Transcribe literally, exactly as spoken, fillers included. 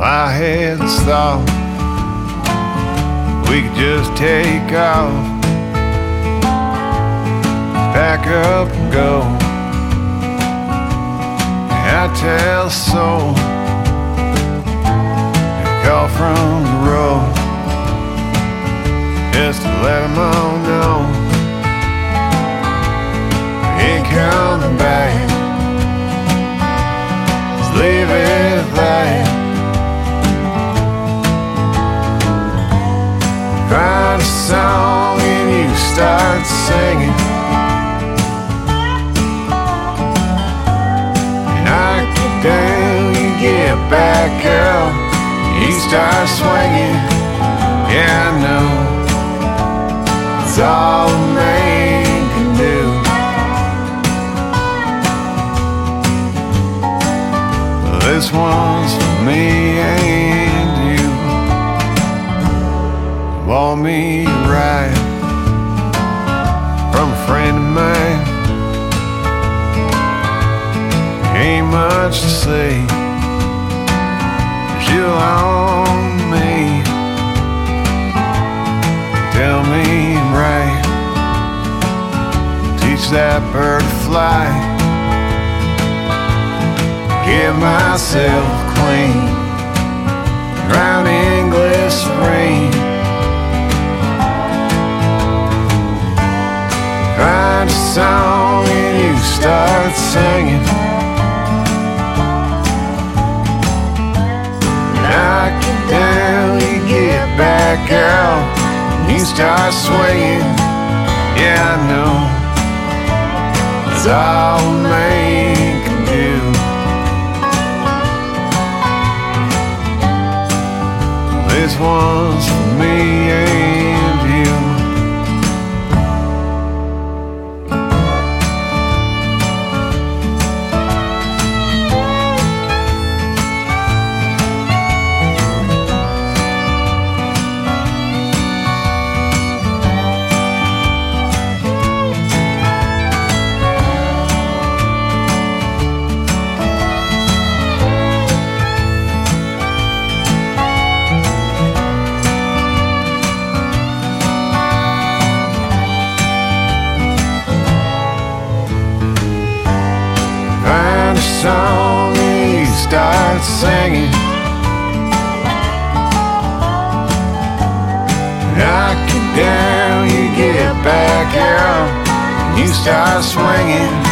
I had thought we could just take off, pack up and go. I tell a soul a call from the road, just to let them all know we ain't coming back. Just leave it at that. Find a song and you start singing, knock it down, you get back up, you start swinging. Yeah, I know it's all a man can do. This one's for me and you. Want me to ride from a friend of mine. Ain't much to say, she'll own me. Tell me right, teach that bird to fly, get myself clean, drown in glycerine. Find a song and you start singing, knock it down, you get back out, and you start swinging. Yeah, I know it's all a man can do. This one's for me and you. Song and you start singing, knock it down, you get back out, and you start swinging.